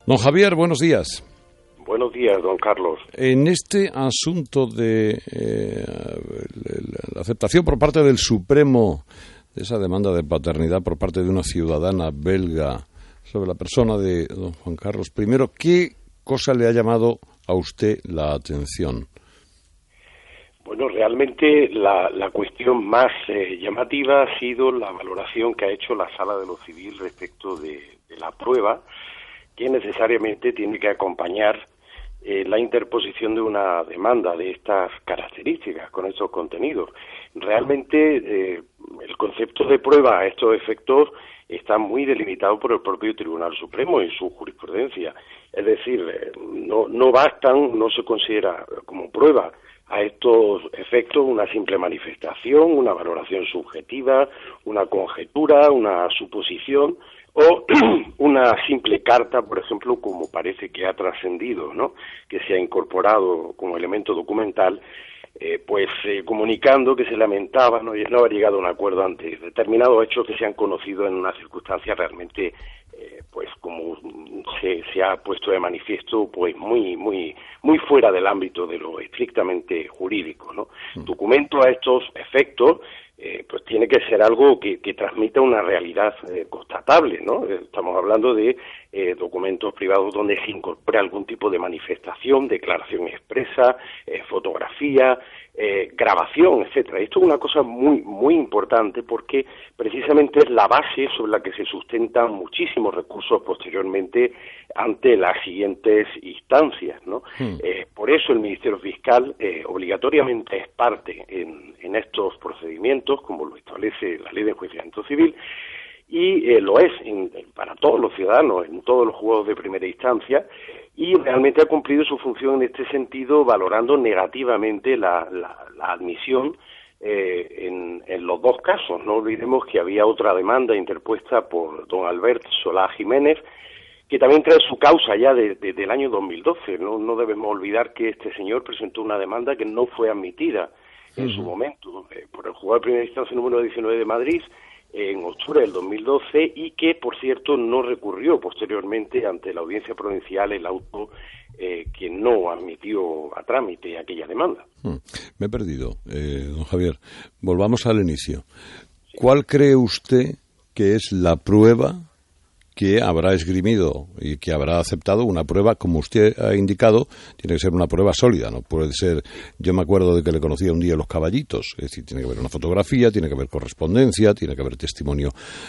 Don Javier, buenos días. Buenos días, don Carlos. En este asunto de la aceptación por parte del Supremo de esa demanda de paternidad por parte de una ciudadana belga sobre la persona de don Juan Carlos I, ¿qué cosa le ha llamado a usted la atención? Bueno, realmente la cuestión más llamativa ha sido la valoración que ha hecho la Sala de lo Civil respecto de la prueba que necesariamente tiene que acompañar la interposición de una demanda de estas características, con estos contenidos. Realmente el concepto de prueba a estos efectos está muy delimitado por el propio Tribunal Supremo en su jurisprudencia. Es decir, no bastan, no se considera como prueba a estos efectos una simple manifestación, una valoración subjetiva, una conjetura, una suposición o una simple carta, por ejemplo, como parece que ha trascendido, ¿no?, que se ha incorporado como elemento documental, comunicando que se lamentaba no haber llegado a un acuerdo ante determinados hechos que se han conocido en una circunstancia realmente, como se ha puesto de manifiesto, muy fuera del ámbito de lo estrictamente jurídico, ¿no? Documento a estos efectos, tiene que ser algo que transmita una realidad constatable, ¿no? Estamos hablando de documentos privados donde se incorpore algún tipo de manifestación, declaración expresa, fotografía, grabación, etcétera. Esto es una cosa muy importante porque precisamente es la base sobre la que se sustentan muchísimos recursos posteriormente ante las siguientes instancias, ¿no? Por eso el Ministerio Fiscal obligatoriamente es parte en estos procedimientos, como lo establece la Ley de Enjuiciamiento Civil, y lo es para todos los ciudadanos en todos los juzgados de primera instancia, y realmente ha cumplido su función en este sentido, valorando negativamente la admisión en los dos casos. No olvidemos que había otra demanda interpuesta por don Albert Solá Jiménez, que también trae su causa ya desde el año 2012. No debemos olvidar que este señor presentó una demanda que no fue admitida en su momento por el juzgado de primera instancia número 19 de Madrid en octubre del 2012 y que, por cierto, no recurrió posteriormente ante la audiencia provincial el auto que no admitió a trámite aquella demanda. Me he perdido, don Javier. Volvamos al inicio. ¿Cuál cree usted que es la prueba que habrá esgrimido y que habrá aceptado? Una prueba, como usted ha indicado, tiene que ser una prueba sólida, no puede ser. Yo me acuerdo de que le conocía un día Los Caballitos, es decir, tiene que haber una fotografía, tiene que haber correspondencia, tiene que haber testimonio,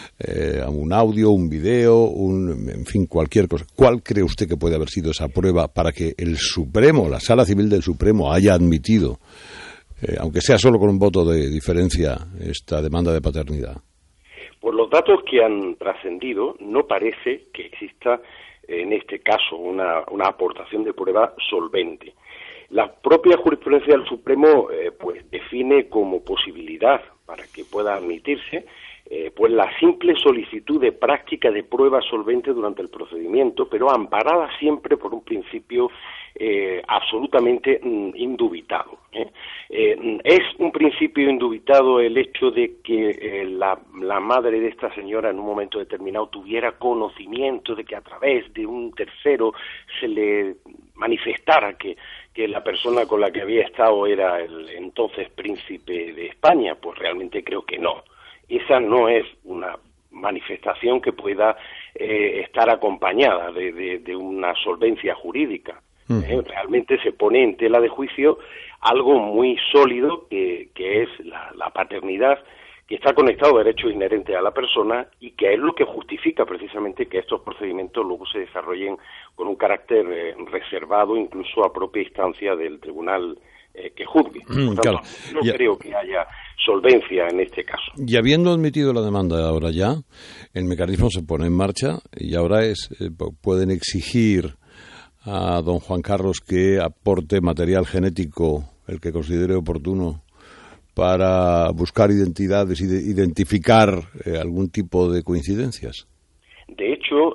un audio, un video, en fin, cualquier cosa. ¿Cuál cree usted que puede haber sido esa prueba para que el Supremo, la Sala Civil del Supremo, haya admitido, aunque sea solo con un voto de diferencia, esta demanda de paternidad? Por los datos que han trascendido, no parece que exista en este caso una aportación de prueba solvente. La propia jurisprudencia del Supremo define como posibilidad para que pueda admitirse la simple solicitud de práctica de prueba solvente durante el procedimiento, pero amparada siempre por un principio absolutamente indubitado. Es un principio indubitado el hecho de que la madre de esta señora en un momento determinado tuviera conocimiento de que a través de un tercero se le manifestara que la persona con la que había estado era el entonces príncipe de España. Pues realmente creo que no. Esa no es una manifestación que pueda estar acompañada de una solvencia jurídica. Realmente se pone en tela de juicio algo muy sólido que es la paternidad, que está conectado a derechos inherentes a la persona y que es lo que justifica precisamente que estos procedimientos luego se desarrollen con un carácter reservado incluso a propia instancia del tribunal que juzgue. Por tanto, no creo que haya solvencia en este caso. Y habiendo admitido la demanda ahora ya, el mecanismo se pone en marcha y ahora pueden exigir a don Juan Carlos que aporte material genético, el que considere oportuno, para buscar identidades y identificar algún tipo de coincidencias. De hecho,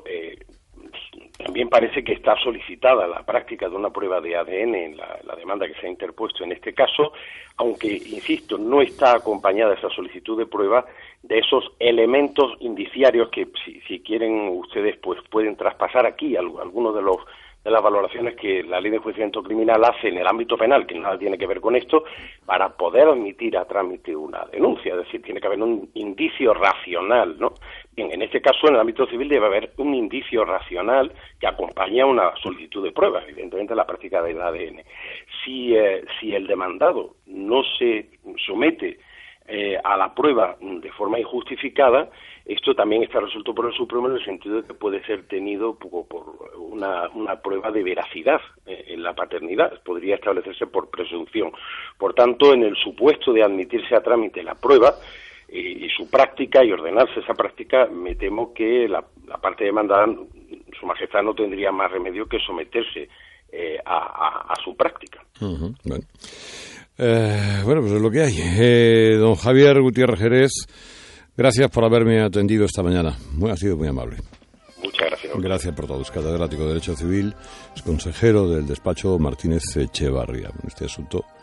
también parece que está solicitada la práctica de una prueba de ADN en la demanda que se ha interpuesto en este caso, aunque, insisto, no está acompañada esa solicitud de prueba esos elementos indiciarios que si quieren ustedes pues pueden traspasar aquí algunos de las valoraciones que la ley de enjuiciamiento criminal hace en el ámbito penal, que nada tiene que ver con esto, para poder admitir a trámite una denuncia. Es decir, tiene que haber un indicio racional, ¿no? Bien, en este caso, en el ámbito civil debe haber un indicio racional que acompañe a una solicitud de pruebas, evidentemente la práctica del ADN. Si el demandado no se somete a la prueba de forma injustificada, esto también está resuelto por el Supremo en el sentido de que puede ser tenido por una prueba de veracidad en la paternidad, podría establecerse por presunción. Por tanto, en el supuesto de admitirse a trámite la prueba y su práctica y ordenarse esa práctica, me temo que la parte demandada, Su Majestad, no tendría más remedio que someterse a su práctica. Uh-huh. Bueno, pues es lo que hay. Don Javier Gutiérrez Jerez, gracias por haberme atendido esta mañana. Ha sido muy amable. Muchas gracias. Gracias por todo. Es catedrático de Derecho Civil, es consejero del despacho Martínez Echevarría. Este asunto